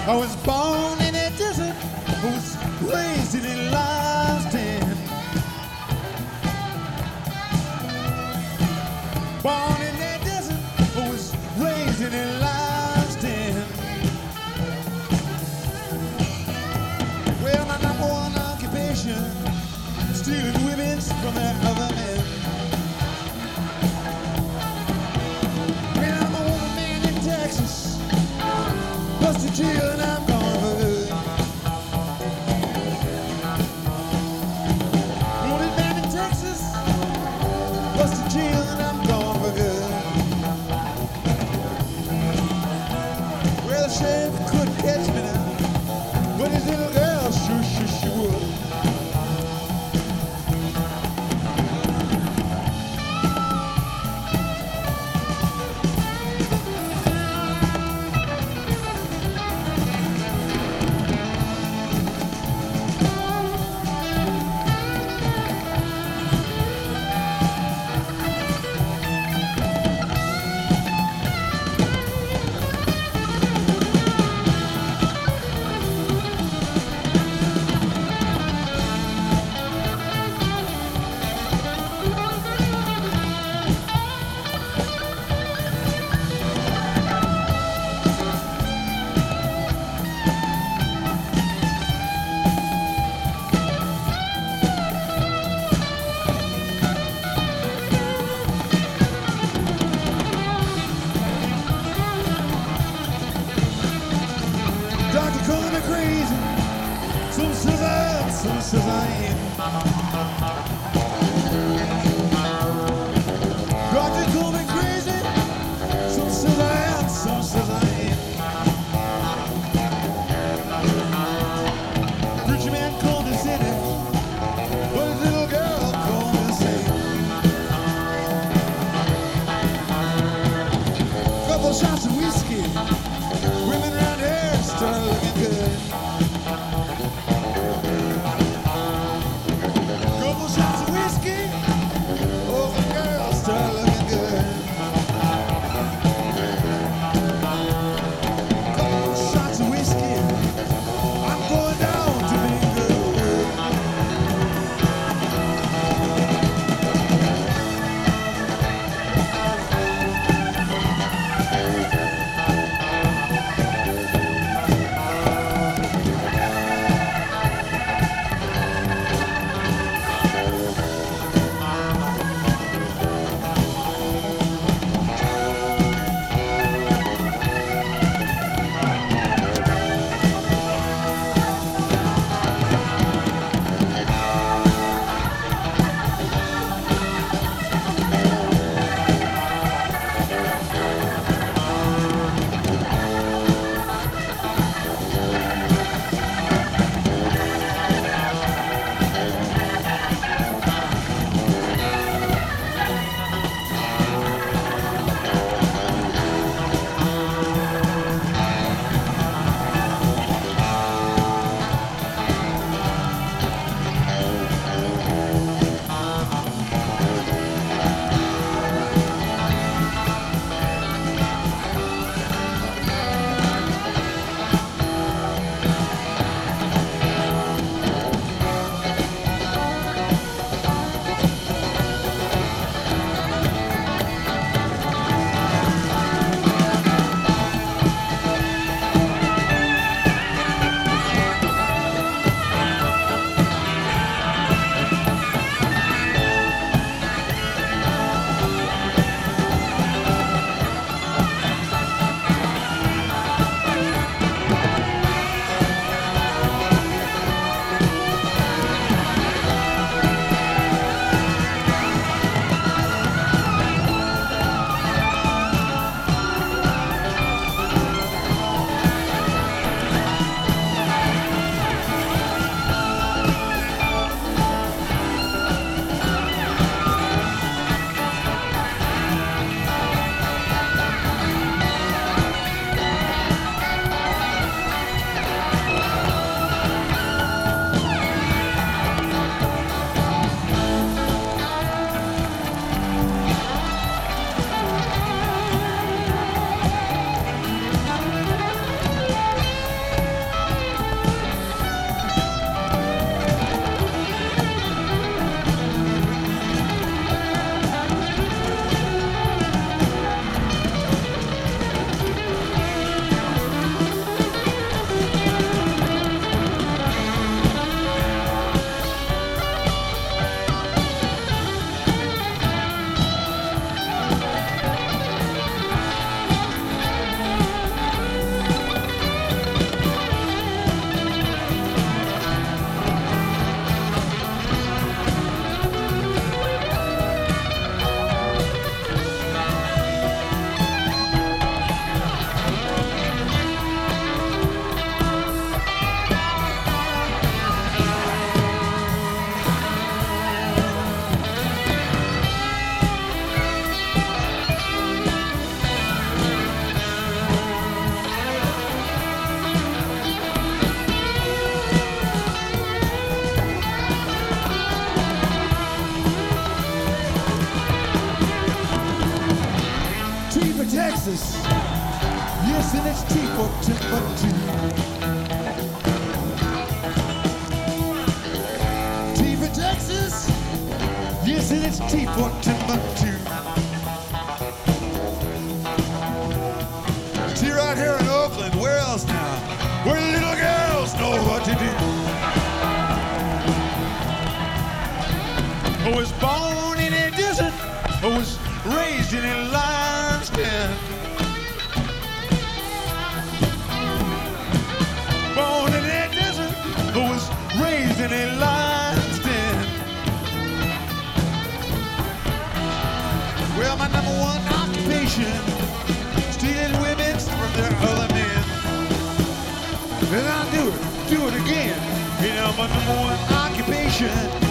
I was born in a desert, I was raised in a lion's den. Born in a desert, I was raised in a lion's den. Well, my number one occupation, stealing women from their other men. Well, I'm a woman man in Texas, busted jail and I'm gone for good. Wounded man in Texas, busted jail and I'm gone for good. Well, the sheriff couldn't catch me now, but his little girl sure would. Doctor called me crazy. Some says I am, some says I ain't. Doctor called me crazy. Some says I am, some says I ain't. Preacher man called me city, but his little girl called me saint. Couple shots of whiskey, women around here started looking good. Couple shots Texas. Yes, and it's T for Timbuktu. T for Texas. Yes, and it's T for Timbuktu. T right here in Oakland. Where else now? Where little girls know what to do. I was born in a desert. I was raised in a lion's den. Born in a desert, I was raised in a lion's den. Well, my number one occupation, stealing women from their other men. And I'll do it again. You know, my number one occupation,